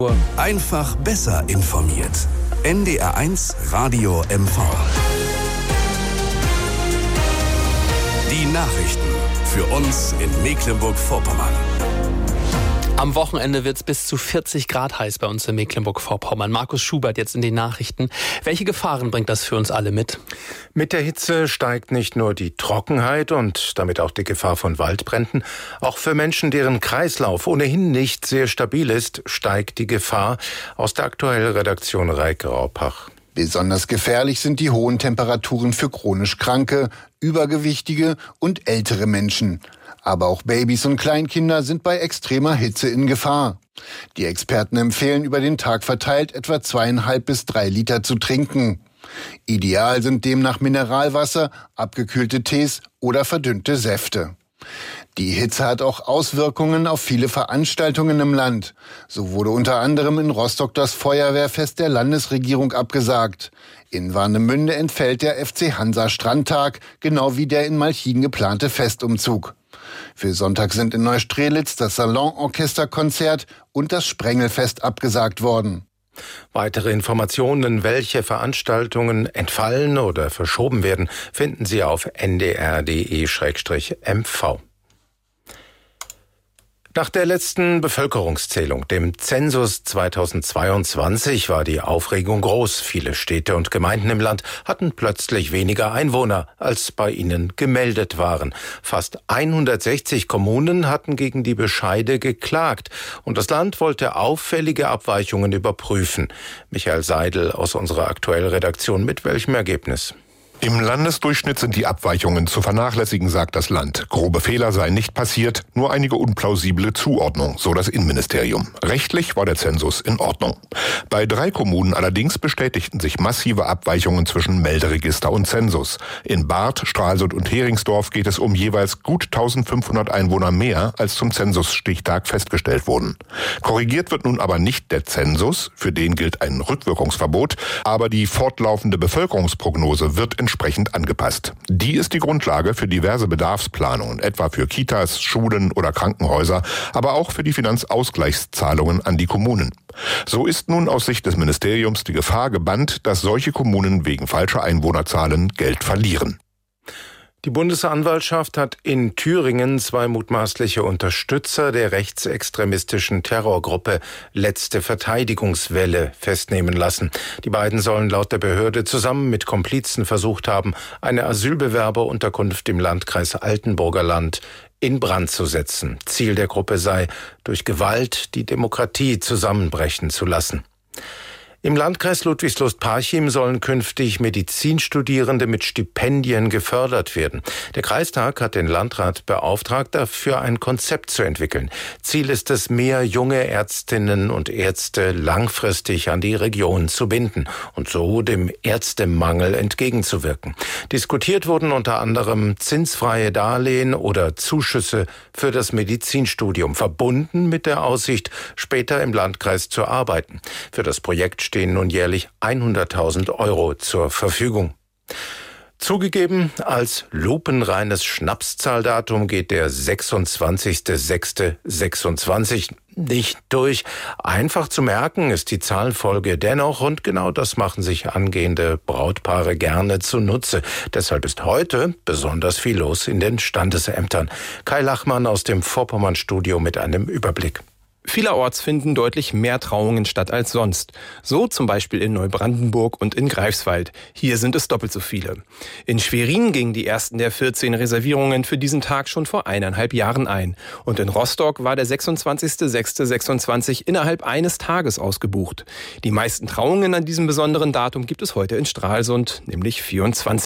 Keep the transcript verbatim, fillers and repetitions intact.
Einfach besser informiert. N D R eins Radio M V. Die Nachrichten für uns in Mecklenburg-Vorpommern. Am Wochenende wird es bis zu vierzig Grad heiß bei uns in Mecklenburg-Vorpommern. Markus Schubert jetzt in den Nachrichten. Welche Gefahren bringt das für uns alle mit? Mit der Hitze steigt nicht nur die Trockenheit und damit auch die Gefahr von Waldbränden. Auch für Menschen, deren Kreislauf ohnehin nicht sehr stabil ist, steigt die Gefahr. Aus der aktuellen Redaktion Reike Raupach. Besonders gefährlich sind die hohen Temperaturen für chronisch Kranke, Übergewichtige und ältere Menschen. Aber auch Babys und Kleinkinder sind bei extremer Hitze in Gefahr. Die Experten empfehlen, über den Tag verteilt etwa zweieinhalb bis drei Liter zu trinken. Ideal sind demnach Mineralwasser, abgekühlte Tees oder verdünnte Säfte. Die Hitze hat auch Auswirkungen auf viele Veranstaltungen im Land. So wurde unter anderem in Rostock das Feuerwehrfest der Landesregierung abgesagt. In Warnemünde entfällt der F C Hansa Strandtag, genau wie der in Malchin geplante Festumzug. Für Sonntag sind in Neustrelitz das Salonorchesterkonzert und das Sprengelfest abgesagt worden. Weitere Informationen, welche Veranstaltungen entfallen oder verschoben werden, finden Sie auf n d r punkt d e slash m v. Nach der letzten Bevölkerungszählung, dem Zensus zweitausendzweiundzwanzig, war die Aufregung groß. Viele Städte und Gemeinden im Land hatten plötzlich weniger Einwohner, als bei ihnen gemeldet waren. Fast hundertsechzig Kommunen hatten gegen die Bescheide geklagt und das Land wollte auffällige Abweichungen überprüfen. Michael Seidel aus unserer aktuellen Redaktion, mit welchem Ergebnis? Im Landesdurchschnitt sind die Abweichungen zu vernachlässigen, sagt das Land. Grobe Fehler seien nicht passiert, nur einige unplausible Zuordnung, so das Innenministerium. Rechtlich war der Zensus in Ordnung. Bei drei Kommunen allerdings bestätigten sich massive Abweichungen zwischen Melderegister und Zensus. In Barth, Stralsund und Heringsdorf geht es um jeweils gut eintausendfünfhundert Einwohner mehr, als zum Zensusstichtag festgestellt wurden. Korrigiert wird nun aber nicht der Zensus, für den gilt ein Rückwirkungsverbot, aber die fortlaufende Bevölkerungsprognose wird entsprechend angepasst. Die ist die Grundlage für diverse Bedarfsplanungen, etwa für Kitas, Schulen oder Krankenhäuser, aber auch für die Finanzausgleichszahlungen an die Kommunen. So ist nun aus Sicht des Ministeriums die Gefahr gebannt, dass solche Kommunen wegen falscher Einwohnerzahlen Geld verlieren. Die Bundesanwaltschaft hat in Thüringen zwei mutmaßliche Unterstützer der rechtsextremistischen Terrorgruppe Letzte Verteidigungswelle festnehmen lassen. Die beiden sollen laut der Behörde zusammen mit Komplizen versucht haben, eine Asylbewerberunterkunft im Landkreis Altenburger Land in Brand zu setzen. Ziel der Gruppe sei, durch Gewalt die Demokratie zusammenbrechen zu lassen. Im Landkreis Ludwigslust-Parchim sollen künftig Medizinstudierende mit Stipendien gefördert werden. Der Kreistag hat den Landrat beauftragt, dafür ein Konzept zu entwickeln. Ziel ist es, mehr junge Ärztinnen und Ärzte langfristig an die Region zu binden und so dem Ärztemangel entgegenzuwirken. Diskutiert wurden unter anderem zinsfreie Darlehen oder Zuschüsse für das Medizinstudium, verbunden mit der Aussicht, später im Landkreis zu arbeiten. Für das Projekt stehen nun jährlich hunderttausend Euro zur Verfügung. Zugegeben, als lupenreines Schnapszahldatum geht der sechsundzwanzigster sechster sechsundzwanzig nicht durch. Einfach zu merken ist die Zahlenfolge dennoch und genau das machen sich angehende Brautpaare gerne zunutze. Deshalb ist heute besonders viel los in den Standesämtern. Kai Lachmann aus dem Vorpommern-Studio mit einem Überblick. Vielerorts finden deutlich mehr Trauungen statt als sonst. So zum Beispiel in Neubrandenburg und in Greifswald. Hier sind es doppelt so viele. In Schwerin gingen die ersten der vierzehn Reservierungen für diesen Tag schon vor eineinhalb Jahren ein. Und in Rostock war der sechsundzwanzigster sechster sechsundzwanzig innerhalb eines Tages ausgebucht. Die meisten Trauungen an diesem besonderen Datum gibt es heute in Stralsund, nämlich vierundzwanzig.